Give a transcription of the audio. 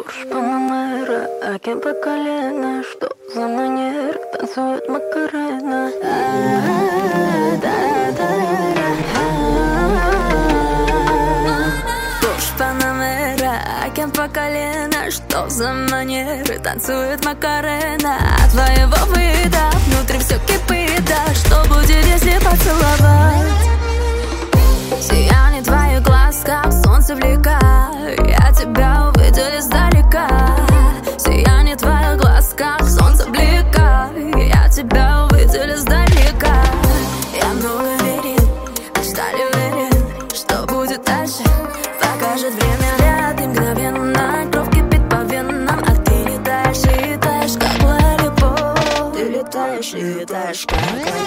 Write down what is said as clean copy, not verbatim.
Порш Панамера, океан по колено. Что за манер, танцует Макарена. Порш Панамера, океан по колено. Что за манеры, танцует Макарена. От твоего вида внутри все кипит. Да что будет, если поцеловать? Сияние твоих глаз, как солнце в лика. Я тебя увидел издалека. Сияние твоих глаз, как солнце блика. Я тебя увидел издалека. Я много верен, стали уверен, что будет дальше. Покажет время, ряд мгновенно. Кровь кипит по венам, а ты летаешь и летаешь, как лолипоп. Ты летаешь и летаешь, как